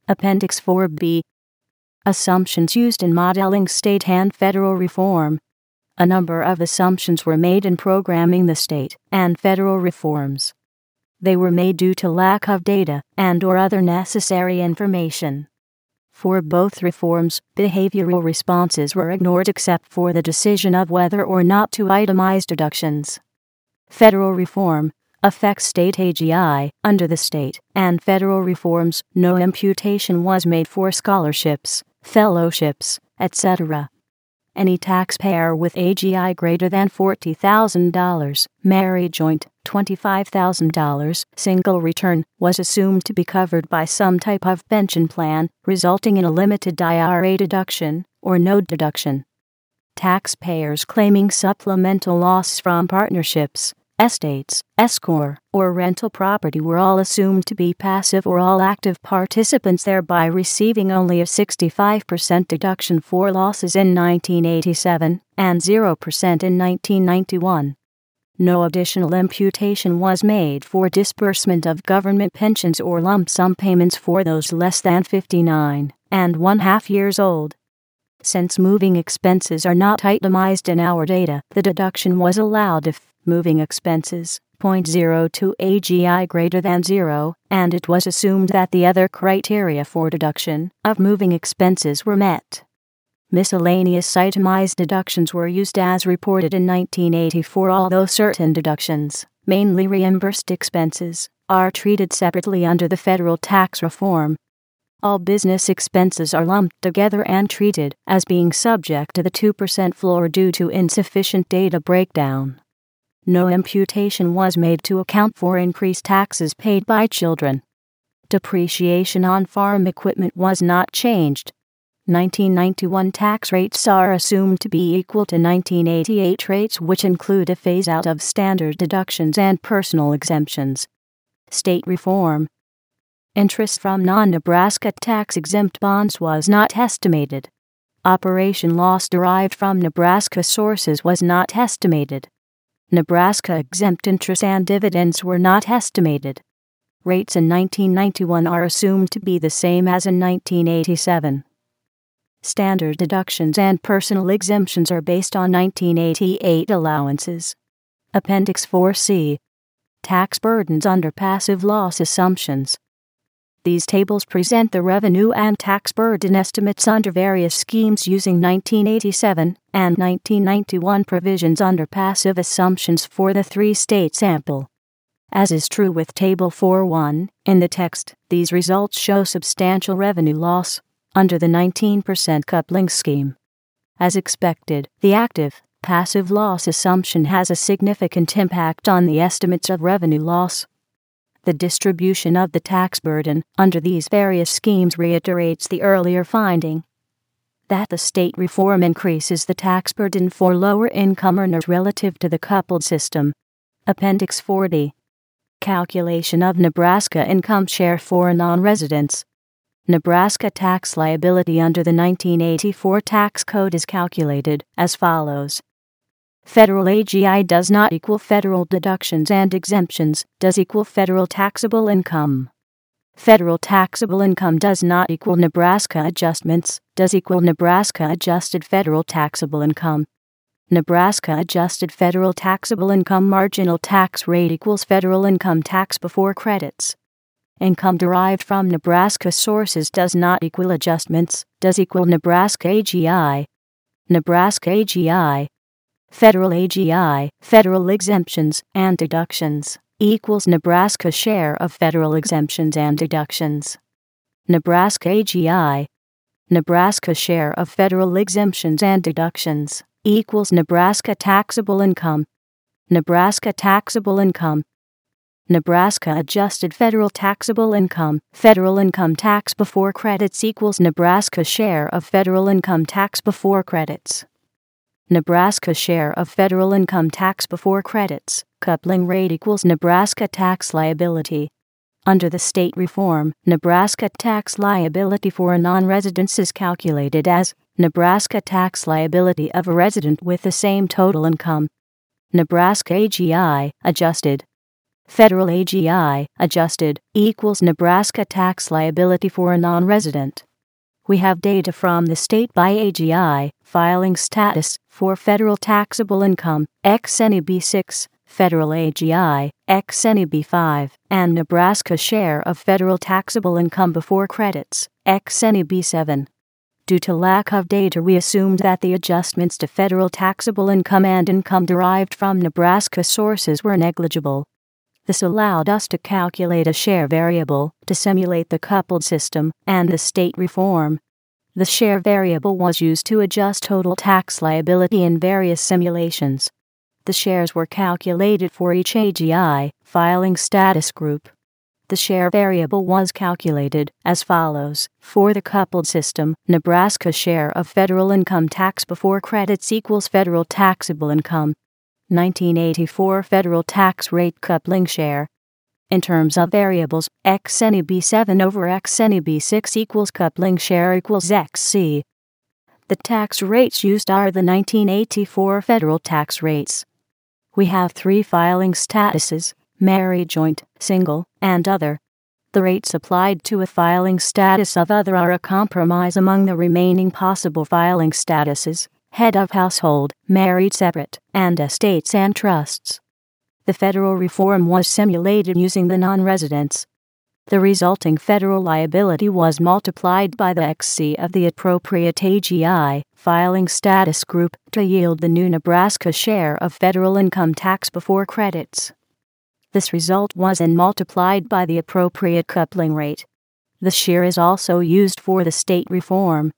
Appendix 4B. Assumptions used in modeling state and federal reform. A number of assumptions were made in programming the state and federal reforms. They were made due to lack of data and/or other necessary information. For both reforms, behavioral responses were ignored except for the decision of whether or not to itemize deductions. Federal reform affects state AGI. Under the state and federal reforms, no imputation was made for scholarships, fellowships, etc. Any taxpayer with AGI greater than $40,000, married joint, $25,000, single return, was assumed to be covered by some type of pension plan, resulting in a limited IRA deduction, or no deduction. Taxpayers claiming supplemental loss from partnerships, estates, S-corp, or rental property were all assumed to be passive or all active participants, thereby receiving only a 65% deduction for losses in 1987 and 0% in 1991. No additional imputation was made for disbursement of government pensions or lump sum payments for those less than 59 and 1/2 years old. Since moving expenses are not itemized in our data, the deduction was allowed if moving expenses, 0.02 AGI greater than 0, and it was assumed that the other criteria for deduction of moving expenses were met. Miscellaneous itemized deductions were used as reported in 1984, although certain deductions, mainly reimbursed expenses, are treated separately under the federal tax reform. All business expenses are lumped together and treated as being subject to the 2% floor due to insufficient data breakdown. No imputation was made to account for increased taxes paid by children. Depreciation on farm equipment was not changed. 1991 tax rates are assumed to be equal to 1988 rates, which include a phase-out of standard deductions and personal exemptions. State reform. Interest from non-Nebraska tax-exempt bonds was not estimated. Operation loss derived from Nebraska sources was not estimated. Nebraska-exempt interest and dividends were not estimated. Rates in 1991 are assumed to be the same as in 1987. Standard deductions and personal exemptions are based on 1988 allowances. Appendix 4C. Tax burdens under passive loss assumptions. These tables present the revenue and tax burden estimates under various schemes using 1987 and 1991 provisions under passive assumptions for the three-state sample. As is true with Table 4.1, in the text, these results show substantial revenue loss under the 19% coupling scheme. As expected, the active, passive loss assumption has a significant impact on the estimates of revenue loss. The distribution of the tax burden under these various schemes reiterates the earlier finding that the state reform increases the tax burden for lower-income earners relative to the coupled system. Appendix 40. Calculation of Nebraska income share for non-residents. Nebraska tax liability under the 1984 tax code is calculated as follows. Federal AGI does not equal federal deductions and exemptions, does equal federal taxable income. Federal taxable income does not equal Nebraska adjustments, does equal Nebraska adjusted federal taxable income. Nebraska adjusted federal taxable income marginal tax rate equals federal income tax before credits. Income derived from Nebraska sources does not equal adjustments, does equal Nebraska AGI. Nebraska AGI. Federal AGI, federal exemptions and deductions, equals Nebraska share of federal exemptions and deductions. Nebraska AGI, Nebraska share of federal exemptions and deductions, equals Nebraska taxable income. Nebraska taxable income. Nebraska adjusted federal taxable income, federal income tax before credits equals Nebraska share of federal income tax before credits. Nebraska share of federal income tax before credits, coupling rate equals Nebraska tax liability. Under the state reform, Nebraska tax liability for a non-resident is calculated as Nebraska tax liability of a resident with the same total income. Nebraska AGI, adjusted. Federal AGI adjusted equals Nebraska tax liability for a non-resident. We have data from the state by AGI filing status for federal taxable income XNEB 6, federal AGI XNEB 5, and Nebraska share of federal taxable income before credits XNEB 7. Due to lack of data, we assumed that the adjustments to federal taxable income and income derived from Nebraska sources were negligible. This allowed us to calculate a share variable to simulate the coupled system and the state reform. The share variable was used to adjust total tax liability in various simulations. The shares were calculated for each AGI filing status group. The share variable was calculated as follows. For the coupled system, Nebraska share of federal income tax before credits equals federal taxable income. 1984 federal tax rate coupling share. In terms of variables, XNEB 7 over XNEB 6 equals coupling share equals XC. The tax rates used are the 1984 federal tax rates. We have 3 filing statuses: married, joint, single, and other. The rates applied to a filing status of other are a compromise among the remaining possible filing statuses: head of household, married separate, and estates and trusts. The federal reform was simulated using the non-residents. The resulting federal liability was multiplied by the XC of the appropriate AGI filing status group to yield the new Nebraska share of federal income tax before credits. This result was then multiplied by the appropriate coupling rate. The share is also used for the state reform.